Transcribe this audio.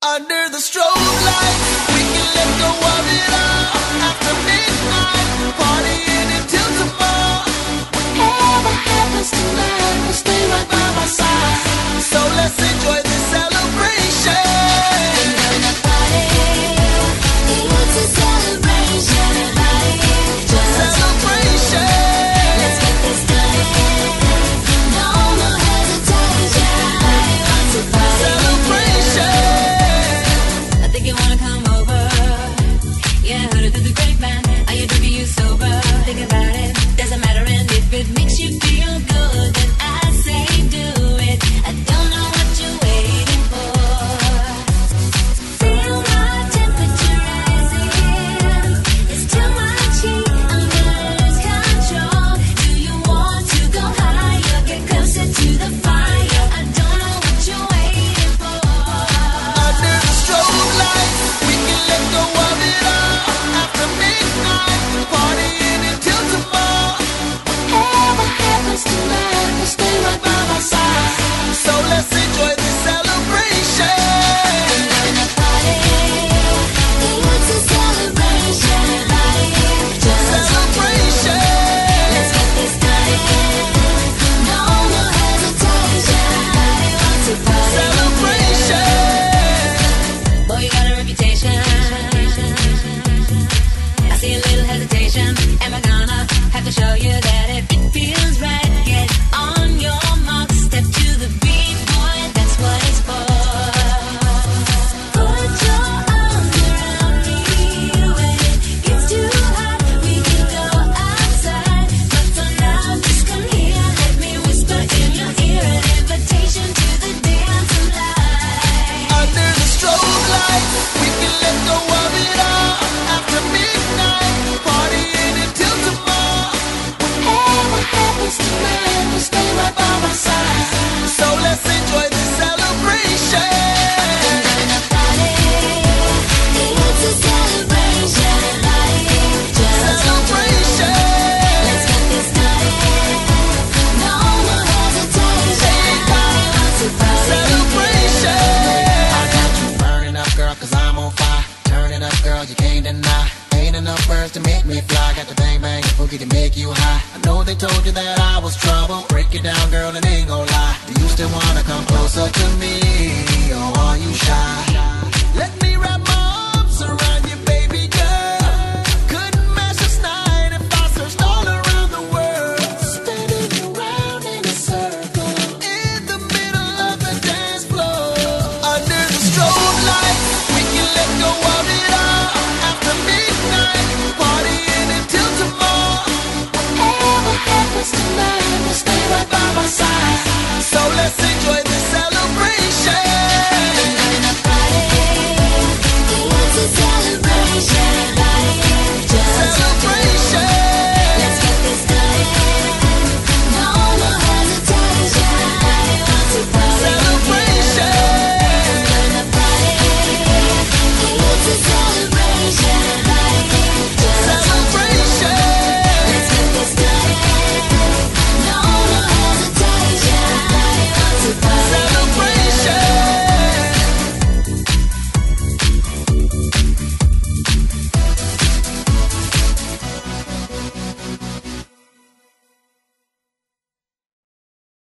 Under the strobe light, we can let go of it all. After midnight, partying until tomorrow. Whatever happens tonight, will stay right by my side. So let's enjoy this celebration. We're gonna party. It's a celebration. Celebration. Let's get this started. No more hesitation. Want to party. Celebration. I think you wanna come over. Yeah, I heard it through the grapevine. Are you drunk or you sober? Think about it, doesn't matter. And if it makes you feel good, then I say do it. I don't know what you're waiting for. Feel my temperature rising. It's too much heat, I'm lose control. Do you want to go higher? Get closer to the fire. I don't know what you're waiting for. Under the strobe light, we can let go of it all. After midnight, partying until tomorrow. Whatever happens tonight, will stay right by my side. So let's enjoy this celebration. We're gonna party. It's a celebration. Celebration. Let's get this started. No more hesitation. Want to party. Celebration. Boy, you got a reputation. I see a little hesitation. Am I gonna have to show you that if it feels right, get on your mark, step to the beat, boy, that's what it's for. Put your arms around me when it gets too hot. We can go outside, but for now, just come here. Let me whisper in your ear an invitation to the dance of life. Under the strobe light, we can let go of it all. After midnight, partying until tomorrow. Whatever happens tonight, will stay right by my side. So let's enjoy this celebration. We're gonna party. It's a celebration. Celebration. Let's get this started. No more hesitation. Want to party. Celebration. I got you burning up, girl, cause I'm on fire. Turn it up, girl, you can't deny. Ain't enough words to make me fly. Got the bang bang boogie to make you high. I know they told you that I was trouble. Break it down, girl, and ain't gon' lie. Do you still wanna come closer to me?